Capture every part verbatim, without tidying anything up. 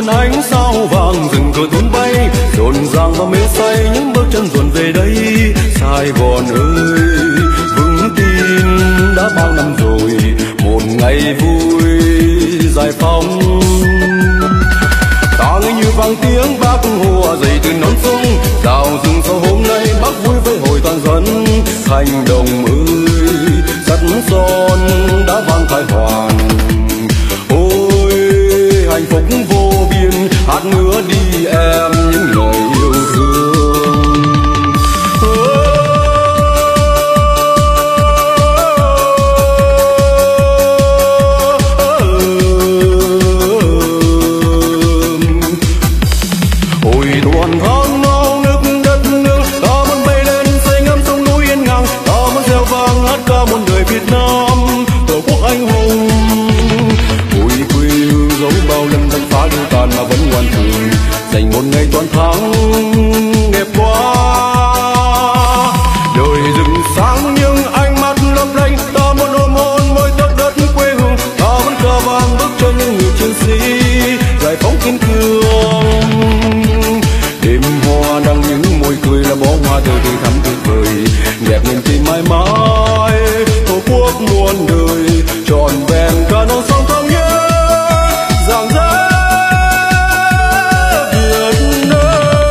một ánh sao vàng rừng cờ tung bay, rộn ràng và mê say những bước chân dồn về đây. Sài Gòn ơi, vững tin đã bao năm rồi, một ngày vui giải phóng. Ta nghe như vang tiếng bác hồ dậy từ non sông, rào rừng sau hôm nay bác vui với hồi toàn dân. Thành Đồng ơi, sắt son đã vang khai hoàn, ôi hạnh phúc vô biên, hát nữa đi em những lời yêu thương. Ôi tuần tháng nao nước đất nước, ta muốn bay lên say ngắm sông núi yên ngang, ta muốn reo vang hát ca muôn đời Việt Nam, tổ quốc anh hùng. Ôi quê hương dẫu bao lần đánh phá đưa tàn mà vẫn ngoan cường, dành một ngày toàn thắng đẹp quá. Đời rừng sáng nhưng ánh mắt lấp lánh, ta muốn ôm hôn môi tóc đất quê hương, ta vẫn cờ vàng bước chân những người chiến sĩ giải phóng kiên cường. Đêm hoa đang những môi cười là bó hoa đời tươi thắm tuyệt vời, đẹp niềm tin mãi mãi tổ quốc muôn đời trọn vẹn cả non sông thống nhất rạng rỡ Việt Nam.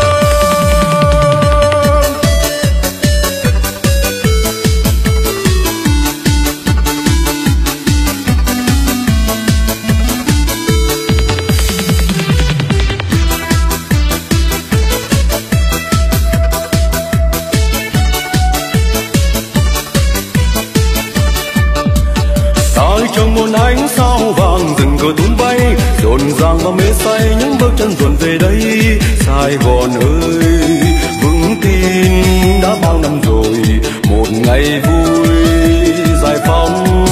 Trong một ánh sao vàng rừng cờ tung bay, rộn ràng và mê say những bước chân dồn về đây. Sài Gòn ơi, vững tin đã bao năm rồi, một ngày vui giải phóng.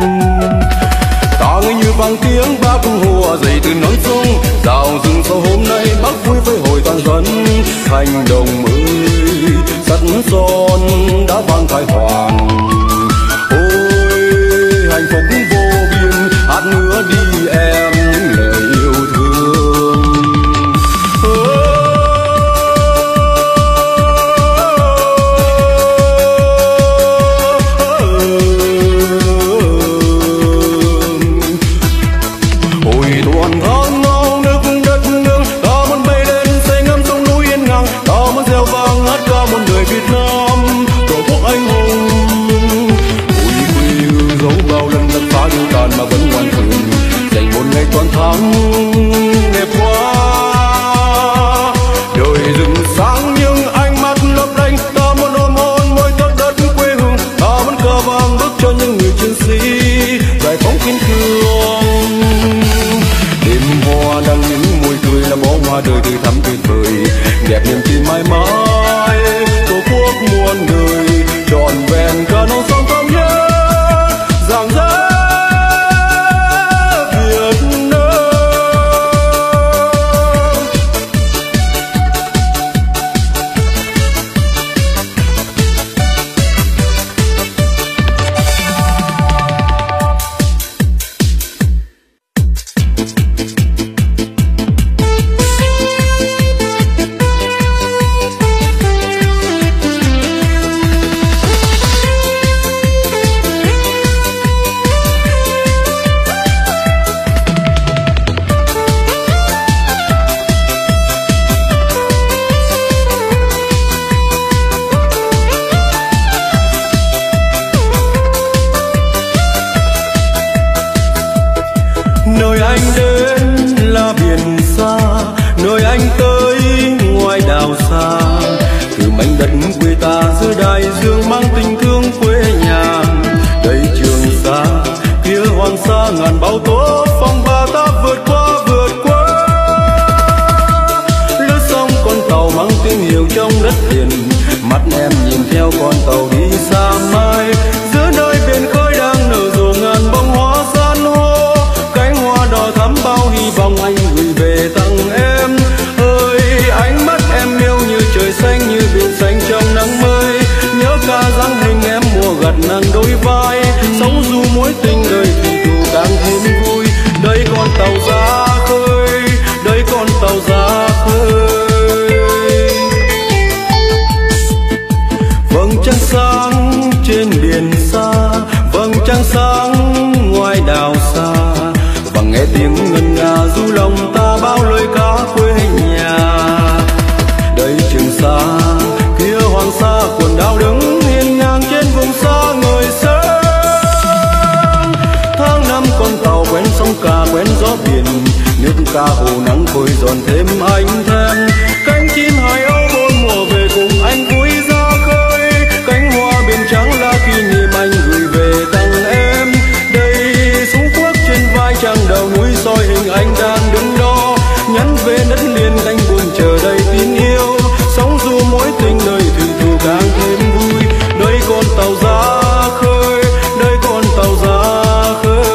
Ta nghe như vang tiếng bác hồ dậy từ non sông, rào rừng sau hôm nay bác vui với hồi toàn dân. Thành Đồng ơi, sắt son đã vang khai hoàn, hạnh phúc vô biên, hát nữa đi em những lời yêu thương. Ôi tuần tháng nao nước đất nước, ta muốn bay lên say ngắm sông núi yên ngang, ta muốn reo vang hát ca muôn đời Việt Nam, tổ quốc anh hùng. Dẫu bao lần đánh phá đưa tàn mà vẫn ngoan cường, dành một ngày toàn thắng đẹp quá. Đời rừng sáng nhưng ánh mắt lấp lánh, ta muốn ôm hôn môi tóc đất quê hương, ta muốn cờ vàng bước cho những người chiến sĩ giải phóng kiên cường. Đêm hoa đang những môi cười là bó hoa đời tươi thắm tuyệt vời, đẹp niềm tin mãi mãi tổ quốc muôn đời trọn vẹn cả non sông thống nhất rạng rỡ Việt Nam. Nơi anh đến là biển xa, nơi anh tới ngoài đảo xa, từ mảnh đất quê ta giữa đại dương mang tình thương quê nhà. Đây Trường Sa, kia Hoàng Sa, ngàn bão tố phong ba ta vượt qua vượt qua. Lướt sông con tàu mang tiếng hiệu trong đất liền, mắt em nhìn theo con tàu đi xa mai. Giữa nơi biển khơi đang nở rộ ngàn bông hoa san hô, cánh hoa đỏ thắm bao hy vọng anh gửi về tặng em. Ơi ánh mắt em yêu như trời xanh, như biển xanh trong nắng mới. Nhớ ca dáng hình em mùa gặt nắng đôi vai, sống du mối tình đời thủy thủ càng thêm vui. Đây con tàu ra khơi, đây con quần đảo đứng hiên ngang trên vùng xa người sáng. Tháng năm con tàu quen sóng cả quen gió biển, nước ca hồ nắng khôi giòn thêm anh thèm. Cánh chim hải âu bốn mùa về cùng anh vui ra khơi, cánh hoa biển trắng là kỷ niệm anh gửi về tặng em. Đây súng khuất trên vai chàng đầu núi soi hình anh đang đứng đó, nhắn về đất liền cánh buồn chờ đầy tin yêu. Sóng dù mối tình đời thủy thủ càng thêm vui, đây con tàu ra khơi, đây con tàu ra khơi.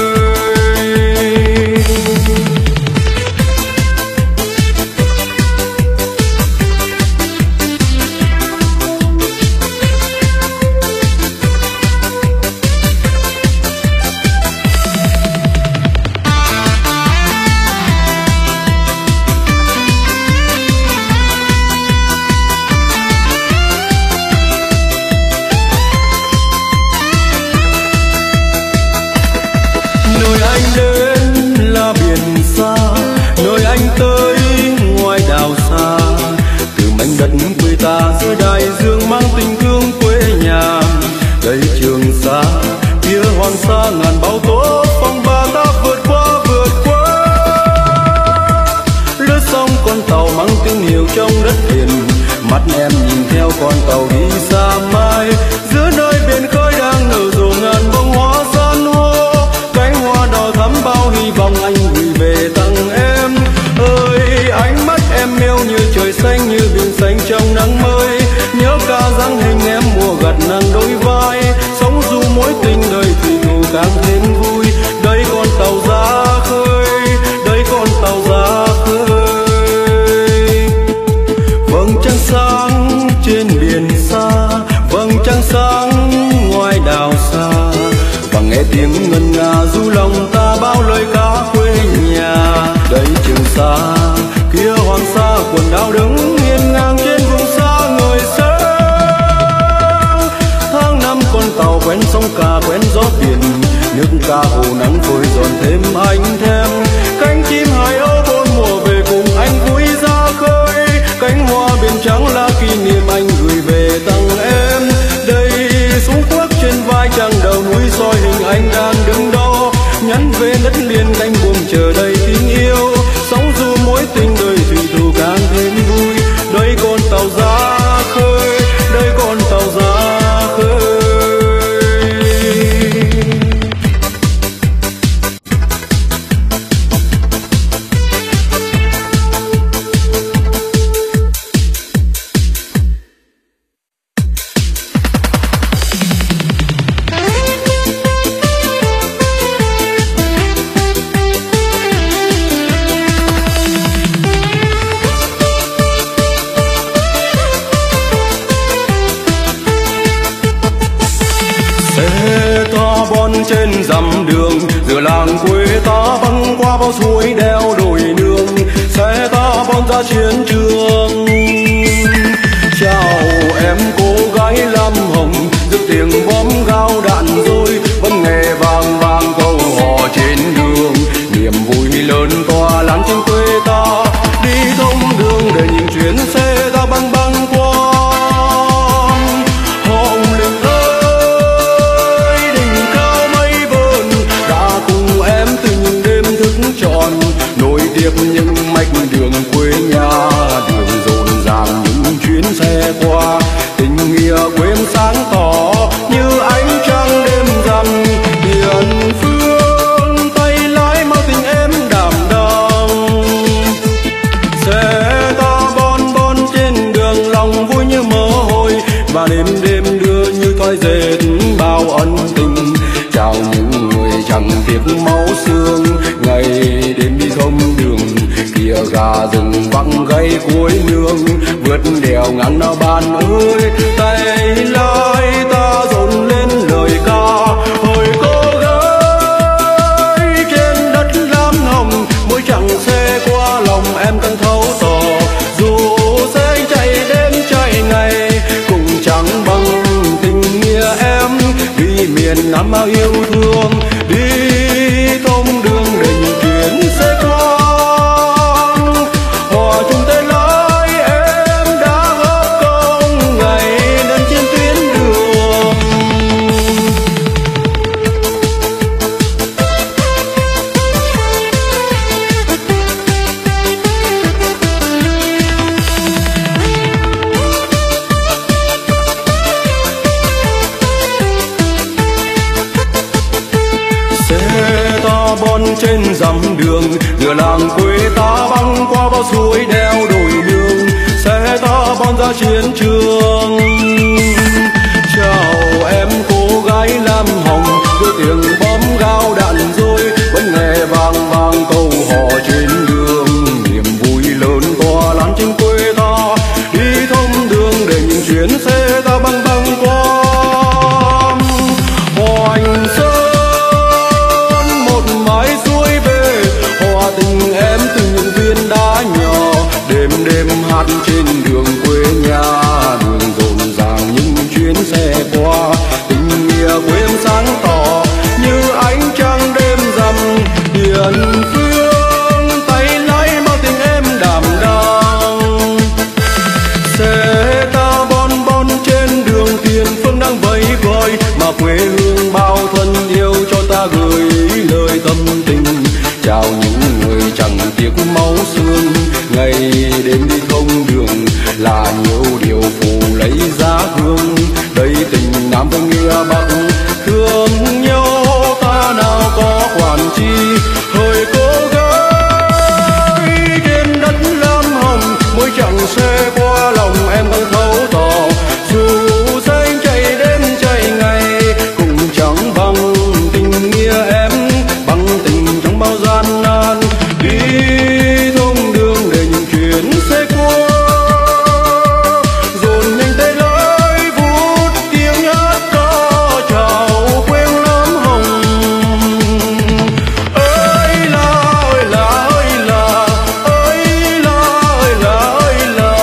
Giữa đại dương mang tình thương quê nhà, đây Trường Sa kia Hoàng Sa ngàn bão tố phong ba ta vượt qua vượt qua. Lướt sóng con tàu mang tiếng hiệu trong đất liền, mắt em nhìn theo con tàu đi xa mai. Giữa nơi biển khơi đang nở rộ ngàn bông hoa san hô, cánh hoa đỏ thắm bao hy vọng anh gửi về tặng em. Ơi ánh mắt em mêu như trời xanh, như biển xanh trong nắng mới. Nhớ ca dáng hình em mùa gặt nắng đôi vai, sống dù mối tình đời thủy thủ càng thêm vui. Đây con tàu ra khơi, đây con tàu ra khơi. Vầng trăng sáng trên biển xa, vầng trăng sáng ngoài đảo xa, và nghe tiếng ngân nga du lòng ta bao lời ca quê nhà. Đây Trường Sa kia Hoàng Sa quần đảo đứng hiên ngang trên vùng xa người sáng. Tháng năm con tàu quen sóng cả quen gió biển, nước ca hồ nắng khôi giòn thêm anh thèm. Cánh chim hải âu bốn mùa về cùng anh vui ra khơi, cánh hoa biển trắng là kỷ niệm anh gửi về tặng em. Đây súng khuất trên vai chàng đầu núi soi hình anh đang đứng đó, nhắn về đất liền cánh buồm chờ đầy tình yêu. Sóng dù mối tình đời thủy thủ càng thêm vui, đây con tàu ra khơi, đây con tàu ra khơi. Trên dặm đường giữa làng quê ta băng qua bao suối đeo đồi nương, xe ta bon ra chiến trường. Chào em cô gái lam hồng, giữa tiếng bom gao đạn rồi vẫn nghe vang vang câu hò trên đường. Niềm vui lớn tỏa lan trên quê ta, đi thông đường để nhìn chuyến xe ta băng băng qua. Nối tiếp những mạch đường quê nhà, đường rộn ràng những chuyến xe qua. Tình nghĩa quê em sáng tỏ như ánh trăng đêm rằm. Hiền phương tay lái mau tình em đảm đang, xe ta bon bon trên đường lòng vui như mơ hồi. Và đêm đêm đưa như thoi dệt bao ân tình, chào những người chẳng tiếc máu xương. Ngày đêm đi thông đường kia gà rừng vắng gây cuối nương, vượt đèo ngang nào bạn ơi. Tay lái ta dồn lên lời ca, hồi cô gái trên đất lam hồng. Mỗi chặng xe qua lòng em càng thấu tỏ, dù xe chạy đêm chạy ngày cũng chẳng bằng tình nghĩa em. Vì miền Nam bao yêu thương, đi thông đường để những chuyến xe thoáng. Hòa chung tay lái em đã góp công ngày thông đường, ngựa làng quê ta băng qua bao suối đeo đồi nương, xe ta bon ra chiến trường. Chào em cô gái lam hồng, đưa tiếng bom gao đạn rơi, vẫn nghe vang vang câu hò trên đường. Niềm vui lớn to lan trên quê ta, đi thông đường để những chuyến xe ta băng băng qua. Hoành Sơn một mái suối bê, hòa tình em từ những viên đá nhỏ, đêm đêm hát trên đường quê nhà. Đường rộn ràng những chuyến xe qua, tình nghĩa quê em sáng tỏ như ánh trăng đêm rằm. Hiền phương tay lái bao tình em đảm đang, xe ta bon bon trên đường tiền phương đang vẫy gọi, mà quê hương bao thân yêu cho ta gửi lời tâm tình. Chào những người chẳng tiếc máu xương, ngày đêm đi thông đường là nhiều điều phù lấy giá hương. Đây tình nam với nghĩa bắc, thương nhau ta nào có quản chi. Thời cô gái trên đất lam hồng, mỗi chặng xe qua lòng em vẫn thấu tỏ. Dù xanh chạy đêm chạy ngày, cũng chẳng bằng tình nghĩa em, bằng tình trong bao gian nan. Đi thông đường để những chuyến xe qua, dồn nhanh tay lái vút tiếng hát ca chào quê lam hồng. Ơi là ơi là ơi là ơi là ơi là ơi là.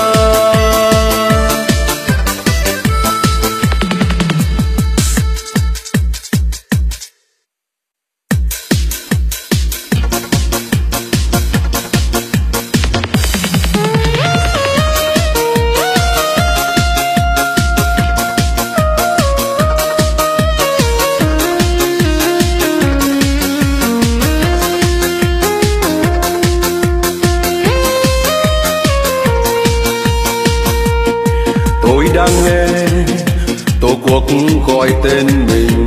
Tôi đang nghe tổ quốc gọi tên mình,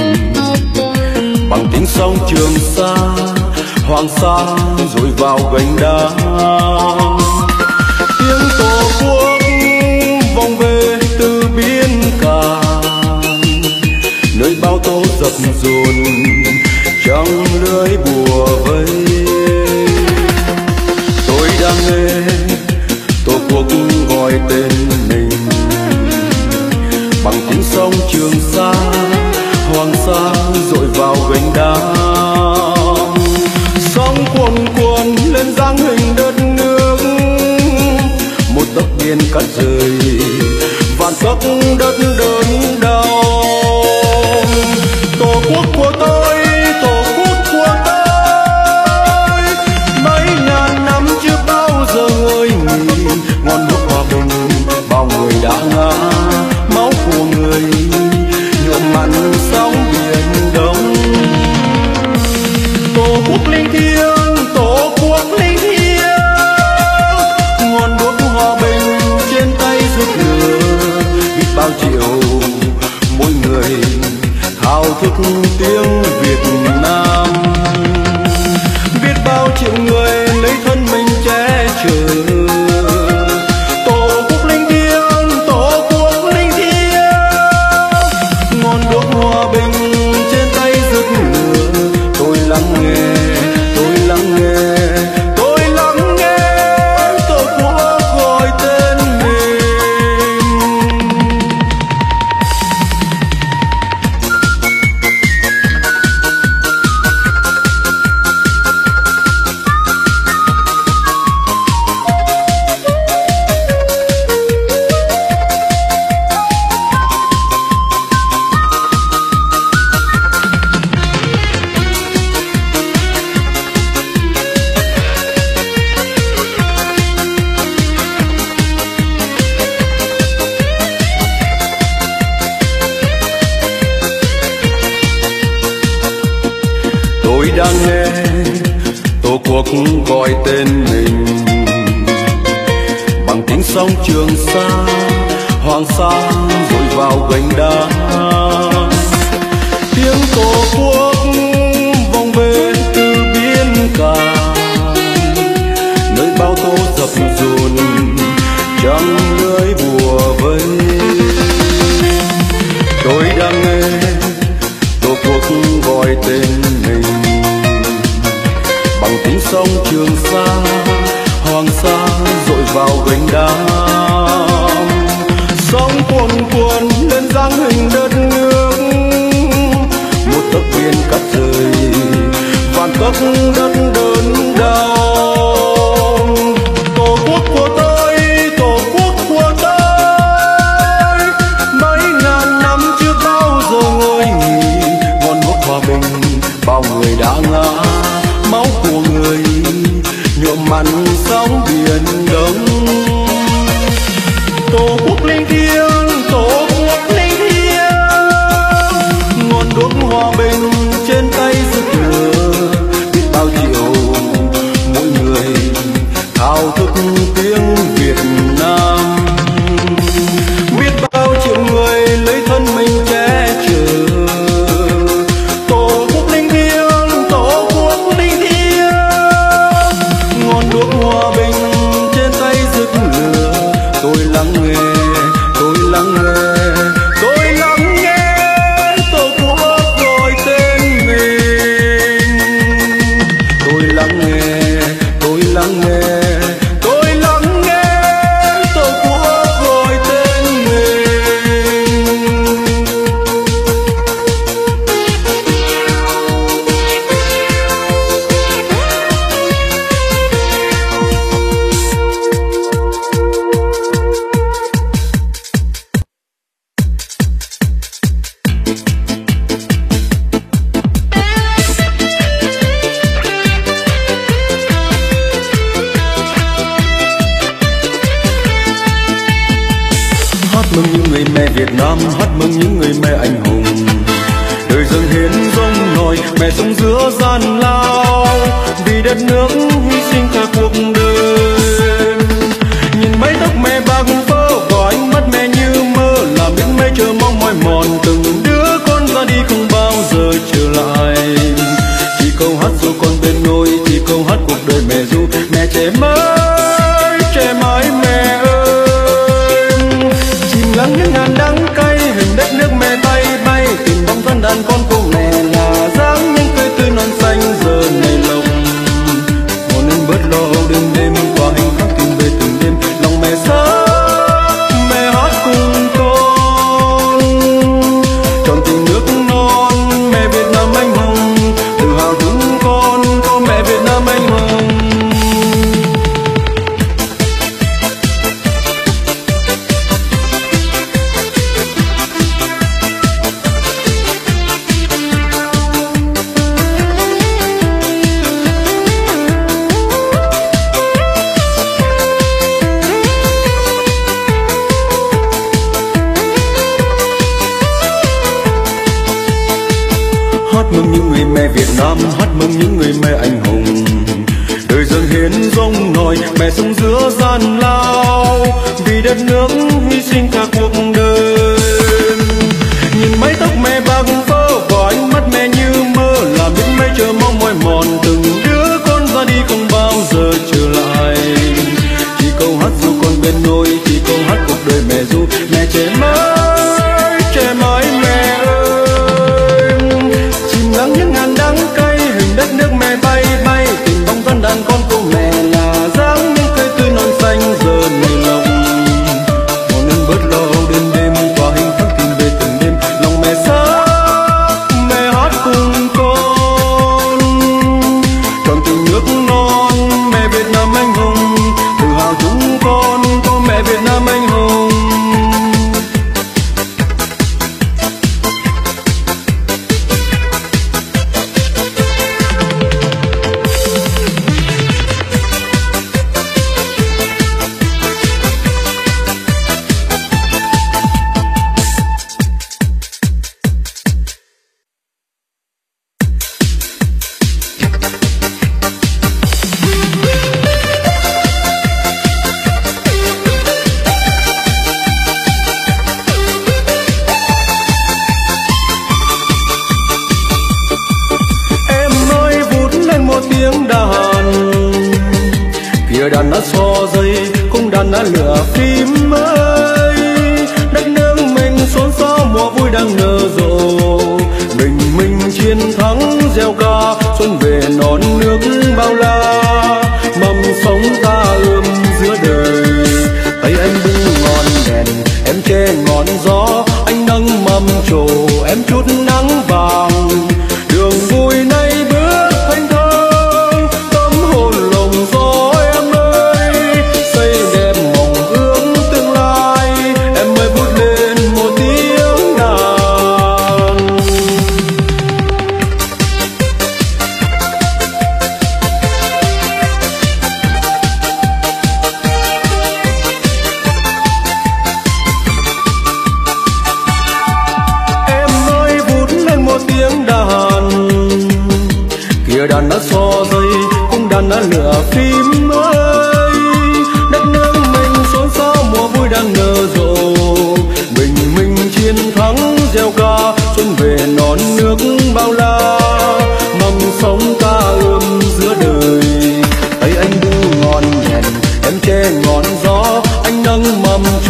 bằng tiếng sông Trường Sa, Hoàng Sa rồi vào gành đá. Tiếng tổ quốc vòng về từ biên cả, nơi bao tố dập dồn trong lưới bùa vây. Tôi đang nghe tổ quốc gọi tên mình, bằng tiếng sông Trường Sa, Hoàng Sa dội vào gành đá. Sóng cuồn cuộn lên dáng hình đất nước, một tấc biển cắt rời vạn tấc đất đớn đau. Tổ quốc của tôi, tổ quốc của tôi, mấy ngàn năm chưa bao giờ ngơi nghỉ. Ngọn đuốc hòa bình bao người đã ngã, máu của người nhuộm mặn sóng biển đông. Tổ quốc linh thiêng, tổ quốc linh thiêng, ngọn đuốc hòa bình trên tay rực lửa. Biết bao triệu mỗi người thao thức tiếng Việt Nam, biết bao triệu người lấy thân mình che chở. Tổ quốc linh thiêng, tổ quốc linh thiêng, ngọn đuốc hòa bình trên tay rực lửa. Tôi lắng nghe, tôi lắng nghe, tôi lắng nghe tổ quốc gọi tên mình. Tôi đang nghe tổ quốc gọi tên mình, bằng tiếng sông Trường Sa, Hoàng Sa rồi vào gành đá. Tiếng tổ quốc vòng về từ biên cả, nơi bùa vây. Tôi đang nghe tổ quốc gọi tên mình bằng tiếng sông Trường Sa, Hoàng Sa dội vào gành đá. Sóng cuồn cuộn lên dáng hình đất nước, một tấc biển cắt rời vạn tấc đất đớn đau. Tổ quốc của tôi, tổ quốc của tôi, mấy ngàn năm chưa bao giờ ngơi nghỉ. Ngọn đuốc hòa bình bao người đã ngã, máu của người nhuộm mặn sóng biển đông. Tổ quốc linh thiêng, tổ quốc linh thiêng, ngọn đuốc hòa bình trên tay rực lửa. Biết bao triệu mỗi người thao thức tiếng Việt Nam, biết bao triệu người lấy thân mình che chở. Tổ quốc linh thiêng, tổ quốc linh thiêng, ngọn đuốc hòa bình trên tay rực lửa. Tôi lắng nghe, tôi lắng nghe, tôi lắng nghe tổ quốc gọi tên mình. Tôi lắng nghe, tôi lắng nghe, tôi lắng nghe tổ quốc gọi tên mình. Hát mừng những người mẹ Việt Nam, hát mừng những người mẹ anh hùng. Đời dâng hiến giống nổi, mẹ sống giữa gian lao, vì đất nước hy sinh cả cuộc đời. Nhìn mái tóc mẹ bạc phơ và ánh mắt mẹ như mơ, làm những mây chờ mong mỏi mòn từng đứa con ra đi không bao giờ trở lại. Chỉ câu hát dù con bên nôi, chỉ câu hát cuộc đời mẹ ru. Mẹ trẻ mãi, trẻ mãi mẹ ơi, chìm lắng những ngàn đắng cay, hình đất nước mẹ bay bay. Tìm bóng thân đàn con của mẹ là dáng những cây tươi non xanh giờ này lòng. Ngồi nên bớt lo đêm đêm qua hình khắc tìm về từng đêm. Lòng mẹ sáng, mẹ hát cùng con, tròn tình nước non mẹ Việt Nam anh hùng. Tự hào chúng con có mẹ Việt Nam anh hùng. Hát mừng những người mẹ Việt Nam, hát mừng những người mẹ anh hùng. Đời dâng hiến giống nổi, mẹ sống giữa gian lao, vì đất nước hy sinh cả cuộc đời. Nhìn mái tóc mẹ bạc phơ và ánh mắt mẹ như mơ, làm biết mây chờ mong mỏi mòn từng đứa con ra đi không bao giờ trở lại. Chỉ câu hát dù con bên nôi, chỉ câu hát cuộc đời mẹ ru. Mẹ trẻ mãi, trẻ mãi mẹ ơi, chìm lắng những ngàn đắng cay, hình đất nước mẹ bay bay. Tình bóng thân đàn con của mẹ là dáng những cây tươi non xanh giờ này lòng. Ngồi nên bớt lo đêm đêm qua hình khắc tìm về từng đêm. Lòng mẹ xa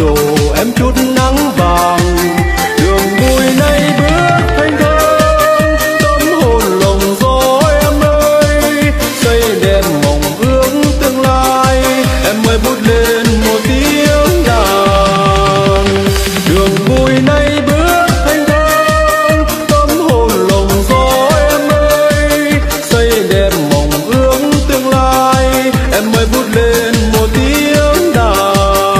độ em chút nắng vàng. Đường vui nay bước thanh thang, tâm hồn lòng gió em ơi, xây đẹp mộng ước tương lai, em mới bút lên một tiếng đàn. Đường vui nay bước thanh thang, tâm hồn lòng gió em ơi, xây đẹp mộng ước tương lai, em mới bút lên một tiếng đàn.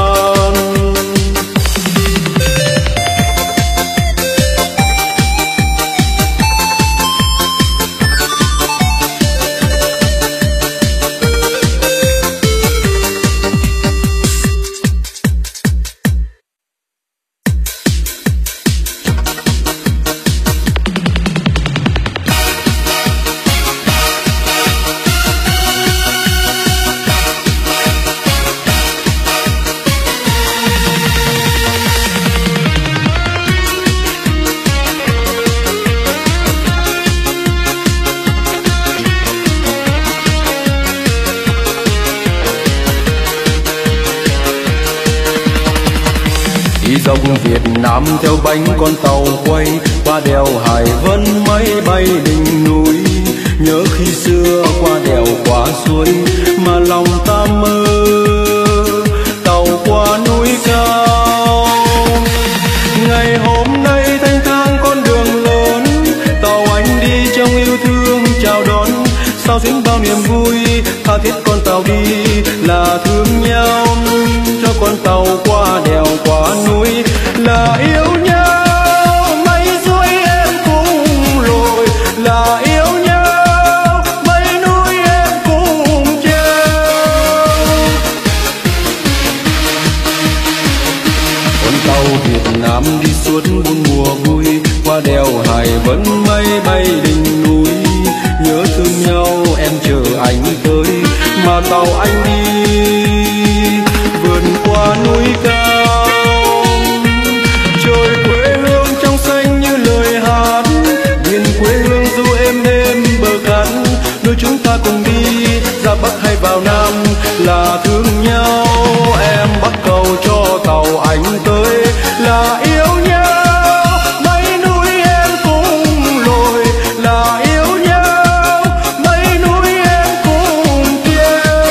Dòng Việt Nam theo bánh con tàu quay qua đèo Hải Vân, máy bay đỉnh núi. Nhớ khi xưa qua đèo qua suối mà lòng ta mơ, tàu qua núi cao. Ngày hôm nay thanh thang con đường lớn, tàu anh đi trong yêu thương chào đón. Sao diễn bao niềm vui, tha thiết con tàu đi là thương nhau. Cho con tàu qua đèo qua núi là yêu nhau, mấy suối em cùng lội là yêu nhau, mấy núi em cùng treo. Con tàu Việt Nam đi suốt bốn mùa vui, qua đèo Hải Vân mây bay đỉnh núi. Nhớ thương nhau em chờ anh tới mà tàu anh đi vượt qua núi cao. Trời quê hương trong xanh như lời hát, miền quê hương du êm êm bờ cát. Đôi chúng ta cùng đi ra Bắc hay vào Nam là thương nhau. Em bắt cầu cho tàu anh tới là yêu nhau, mấy núi em cùng lội là yêu nhau, mấy núi em cùng treo.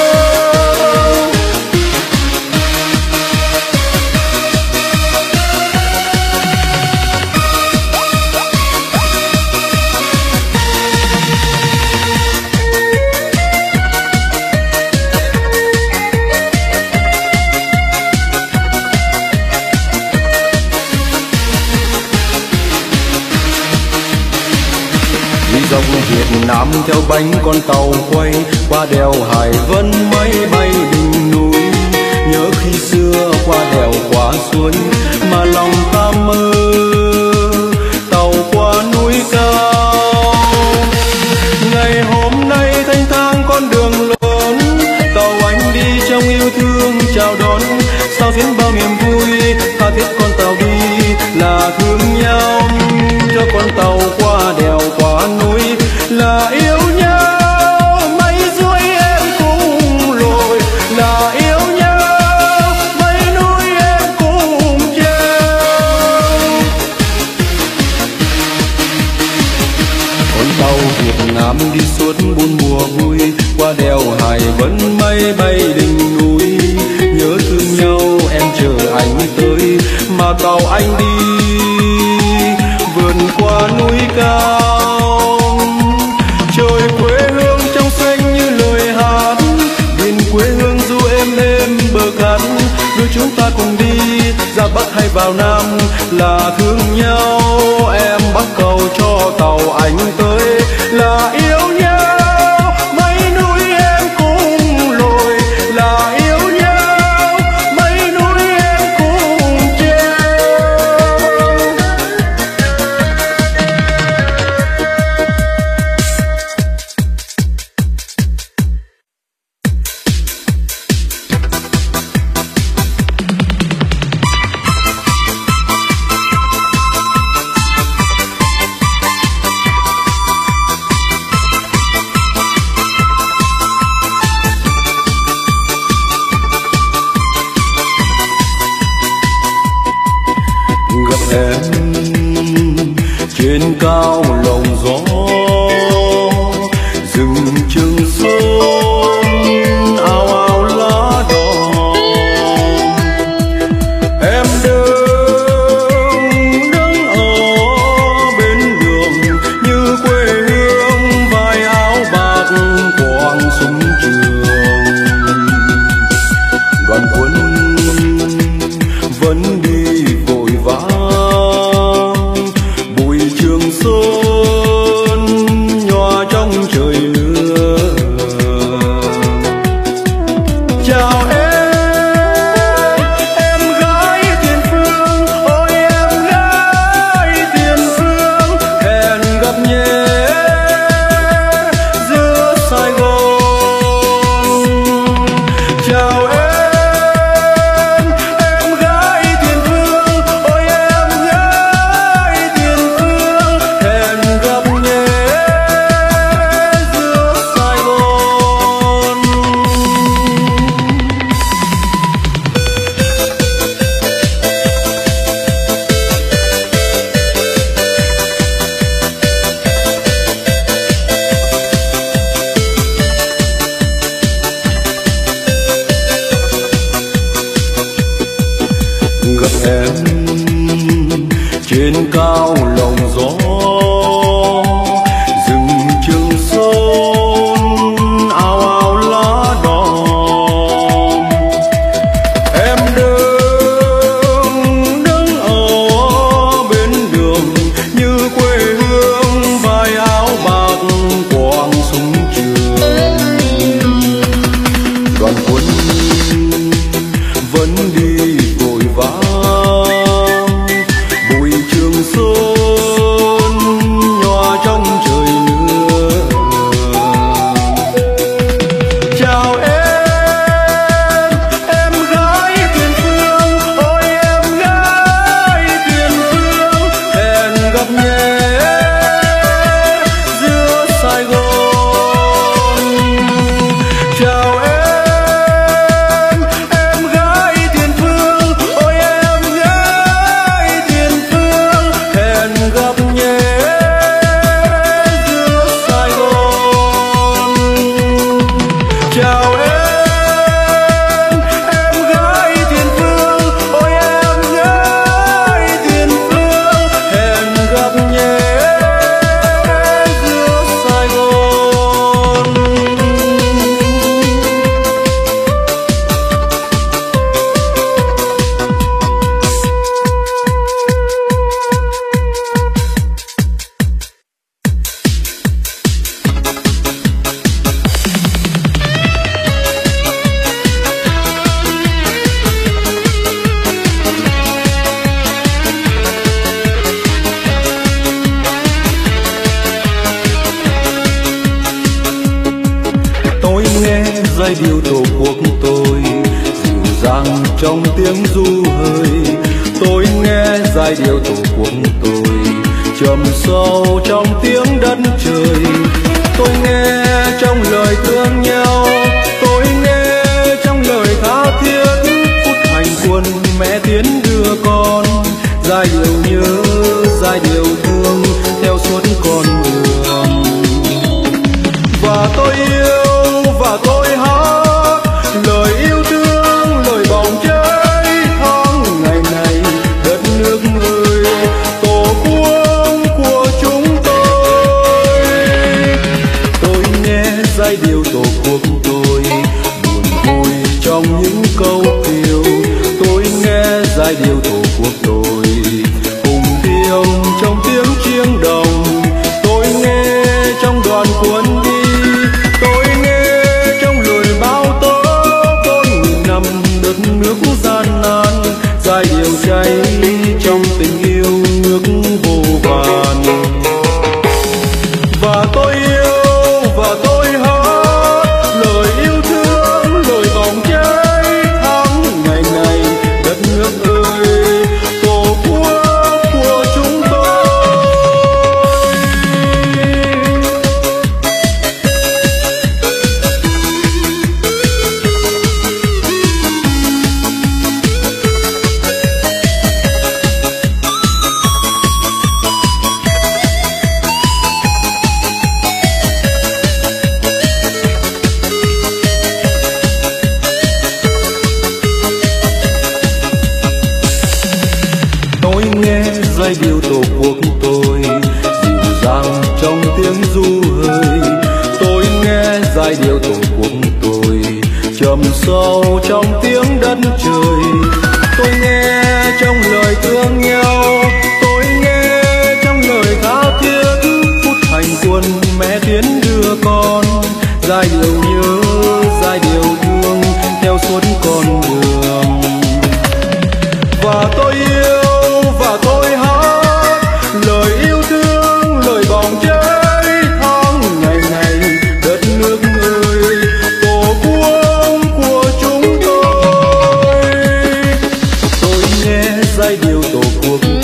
Dòng Việt Nam theo bánh con tàu quay qua đèo Hải Vân, máy bay đỉnh núi. Nhớ khi xưa qua đèo qua suối mà lòng ta mơ, tàu qua núi cao. Ngày hôm nay thanh thang con đường lớn, tàu anh đi trong yêu thương chào đón. Sao diễn bao niềm vui, tha thiết con tàu đi là thương nhau. Cho con tàu qua đèo qua núi là yêu nhau, mấy suối em cùng lội là yêu nhau, mấy núi em cùng treo. Con tàu Việt Nam đi suốt bốn mùa vui, qua đèo Hải Vân mây bay đỉnh núi. Nhớ thương nhau em chờ anh tới mà tàu anh đi vượt qua núi cao. Trời quê hương trong xanh như lời hát, miền quê hương du êm êm bờ cát. Đôi chúng ta cùng đi ra Bắc hay vào Nam là thương nhau. Em bắt cầu cho tàu anh tới là yêu nhau, mấy núi em cùng lội là yêu nhau, mấy núi em cùng treo. em trên cao lòng gió rừng Trường Sơn ào ào lá đỏ. Em đứng đứng ở bên đường như quê hương, vai áo bạc quàng súng trường. Đoàn quân vẫn đi vội vã bụi Trường Sơn nhòa trong trời mưa. Chào em, em gái Tiền Phương, ôi em gái Tiền Phương, hẹn gặp nhé giữa Sài Gòn. Chào em, em gái Tiền Phương, ôi em gái Tiền Phương, hẹn gặp nhé giữa Sài Gòn. Chào em, em gái Tiền Phương, ôi em gái Tiền Phương, hẹn gặp nhé giữa Sài Gòn. Tôi nghe giai điệu tổ quốc tôi dịu dàng trong tiếng ru hơi. Tôi nghe giai điệu tổ quốc tôi trầm sâu trong tiếng đất trời. Tôi nghe trong lời thương nhau, tôi nghe trong lời tha thiết phút hành quân mẹ tiến đưa con. Giai điệu nhớ, giai điệu thương theo suốt con đường. Và tôi yêu và tôi hát lời yêu thương, lời bỏng cháy tháng ngày này. Đất nước ơi, tổ quốc của chúng tôi. Tôi nghe giai điệu tổ quốc tôi buồn vui trong những câu kiều. Tôi nghe giai điệu tổ quốc tôi cùng thiêng trong tiếng chiêng đồng. Tôi nghe trong đoàn quân đi, tôi nghe trong lời báo tố bốn nghìn năm đất nước gian nan. Giai điệu cháy trong tình yêu nước vô vàn. Và tôi yêu và tôi hát lời yêu thương, lời bỏng cháy tháng ngày này. Đất nước ơi, tổ quốc của chúng tôi. Tôi nghe giai điệu tổ quốc tôi dịu dàng trong tiếng ru hơi. Tôi nghe giai điệu tổ quốc tôi trầm sâu trong tiếng đất trời. Tôi nghe trong lời thương nhau, tôi nghe trong lời tha thiết phút hành quân mẹ tiến đưa con. Giai điệu nhớ, giai điệu thương theo suốt con đường. Và tôi yêu và tôi hát lời yêu thương, lời bỏng cháy tháng ngày này. Đất nước ơi, tổ quốc của chúng tôi. Tôi nghe giai điệu tổ quốc